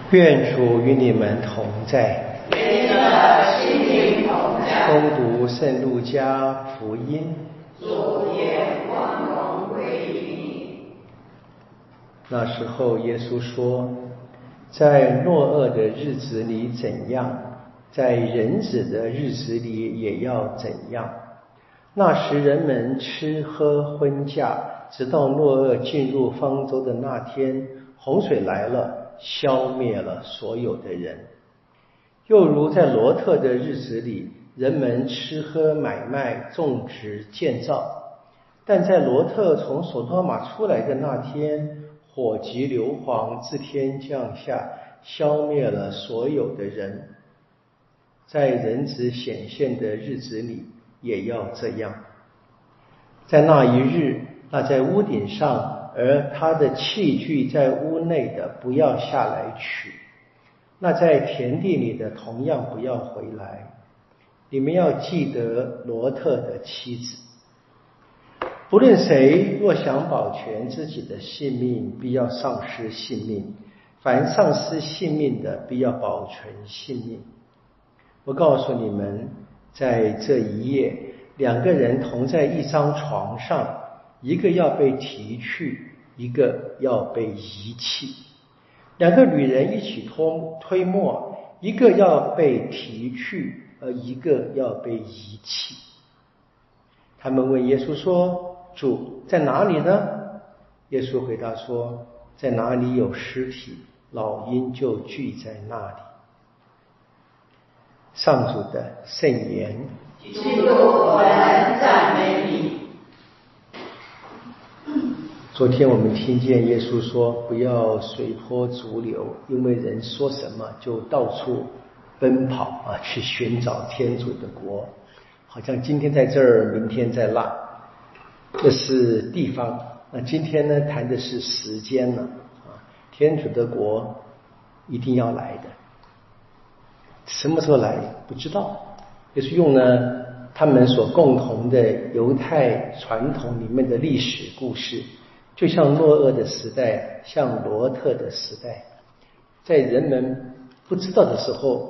愿主与你们同在。 与你的心灵同在。 恭读圣路加福音。 主愿光荣归于你。 那时候耶稣说，在诺厄的日子里怎样，在人子的日子里也要怎样。那时人们吃喝婚嫁，直到诺厄进入方舟的那天，洪水来了，消灭了所有的人。又如在罗特的日子里，人们吃喝买卖种植建造，但在罗特从所多玛出来的那天，火急硫磺自天降下，消灭了所有的人。在人子显现的日子里也要这样。在那一日，那在屋顶上而他的器具在屋内的，不要下来取；那在田地里的，同样不要回来。你们要记得罗特的妻子。不论谁若想保全自己的性命，必要丧失性命；凡丧失性命的，必要保存性命。我告诉你们，在这一夜，两个人同在一张床上，一个要被提去，一个要被遗弃。两个女人一起推磨，一个要被提去，而一个要被遗弃。他们问耶稣说：主，在哪里呢？耶稣回答说：在哪里有尸体，老鹰就聚在那里。上主的圣言。 基督，我们赞美你。 昨天我们听见耶稣说，不要随波逐流，因为人说什么就到处奔跑去寻找天主的国，好像今天在这儿，明天在那。这是地方。那今天呢，谈的是时间了天主的国一定要来的，什么时候来不知道。就是用了他们所共同的犹太传统里面的历史故事，就像诺厄的时代，像罗特的时代，在人们不知道的时候，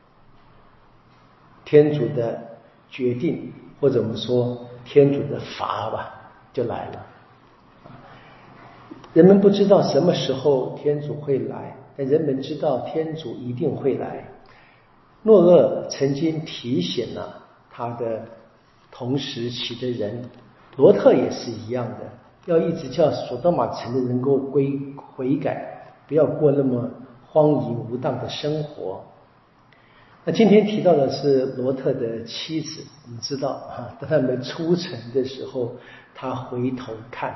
天主的决定，或者我们说天主的罚吧，就来了。人们不知道什么时候天主会来，但人们知道天主一定会来。诺厄曾经提醒了他的同时期的人，罗特也是一样的，要一直叫所多玛城的人能够悔改，不要过那么荒淫无当的生活。那今天提到的是罗特的妻子，我们知道当他们出城的时候，他回头看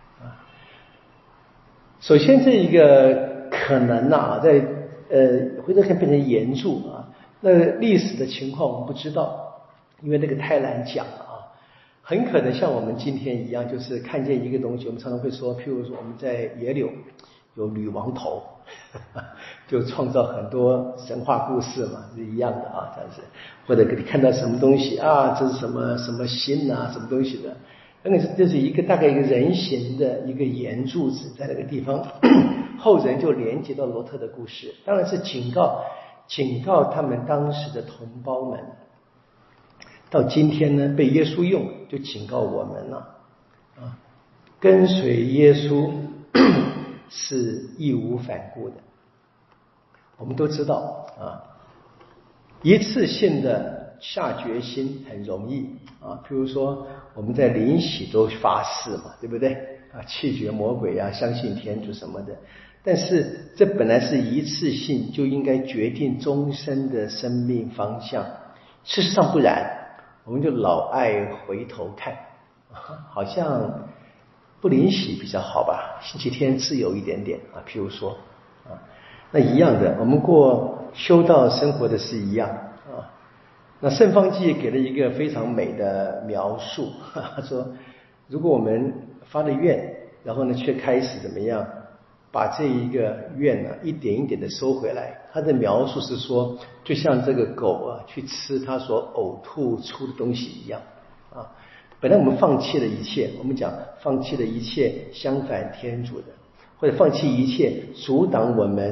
首先这一个可能在回头看变成原著那历史的情况我们不知道，因为那个太难讲了很可能像我们今天一样，就是看见一个东西，我们常常会说，譬如说我们在野柳有女王头就创造很多神话故事嘛，是一样的这样子。或者你看到什么东西这是什么什么星什么东西的，那个就是一个大概一个人形的一个圆柱子在那个地方后人就连接到罗特的故事，当然是警告他们当时的同胞们。到今天呢，被耶稣用，就警告我们了跟随耶稣是义无反顾的。我们都知道一次性的下决心很容易譬如说我们在临洗都发誓嘛，对不对弃绝魔鬼相信天主什么的。但是这本来是一次性就应该决定终身的生命方向，事实上不然，我们就老爱回头看好像不临洗比较好吧，星期天自由一点点譬如说那一样的，我们过修道生活的是一样那圣方济给了一个非常美的描述他说，如果我们发了愿，然后呢却开始怎么样把这一个愿一点一点的收回来，他的描述是说，就像这个狗去吃它所呕吐出的东西一样本来我们放弃了一切，我们讲放弃了一切相反天主的，或者放弃一切阻挡我们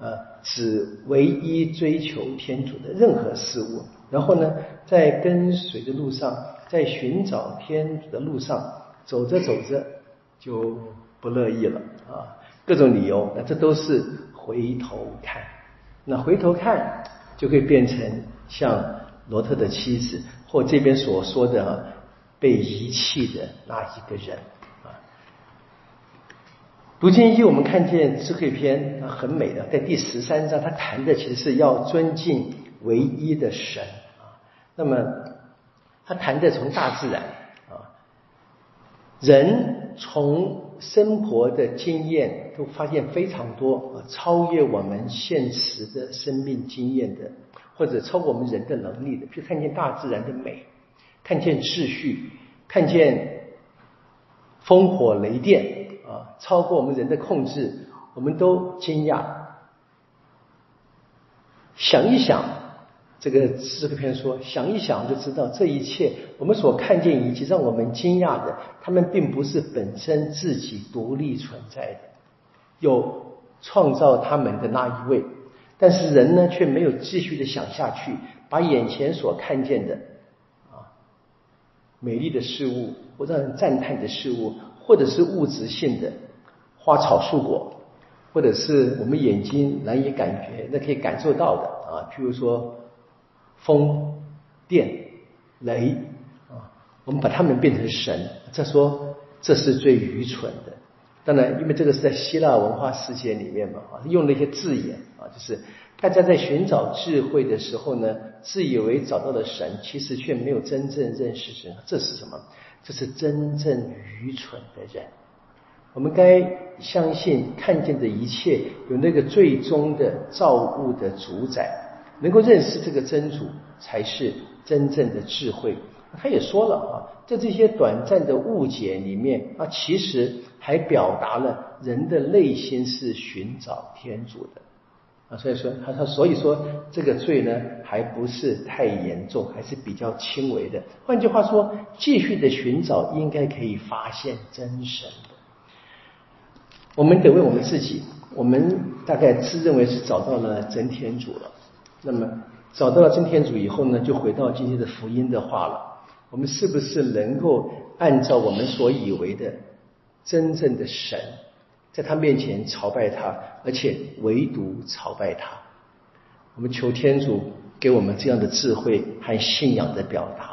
只唯一追求天主的任何事物，然后呢，在跟随的路上，在寻找天主的路上，走着走着就不乐意了各种理由，那这都是回头看。那回头看就会变成像罗特的妻子，或这边所说的被遗弃的那一个人读经一，我们看见智慧篇很美的，在第13章，他谈的其实是要尊敬唯一的神那么他谈的从大自然人从生活的经验都发现非常多超越我们现实的生命经验的，或者超过我们人的能力的，比如看见大自然的美，看见秩序，看见烽火雷电超过我们人的控制，我们都惊讶。想一想，这个智慧篇说，想一想就知道这一切我们所看见以及让我们惊讶的，他们并不是本身自己独立存在的，有创造他们的那一位，但是人呢却没有继续的想下去，把眼前所看见的美丽的事物，或者让人赞叹的事物，或者是物质性的花草树果，或者是我们眼睛难以感觉那可以感受到的譬如说风电雷我们把它们变成神，这说这是最愚蠢的。当然因为这个是在希腊文化世界里面嘛用了一些字眼就是大家在寻找智慧的时候呢，自以为找到了神，其实却没有真正认识神。这是什么？这是真正愚蠢的人。我们该相信看见的一切有那个最终的造物的主宰，能够认识这个真主才是真正的智慧。他也说了在这些短暂的误解里面其实还表达了人的内心是寻找天主的所以说这个罪呢还不是太严重，还是比较轻微的。换句话说，继续的寻找应该可以发现真神的。我们得为我们自己，我们大概自认为是找到了真天主了，那么找到了真天主以后呢，就回到今天的福音的话了，我们是不是能够按照我们所以为的真正的神，在他面前朝拜他，而且唯独朝拜他。我们求天主给我们这样的智慧和信仰的表达。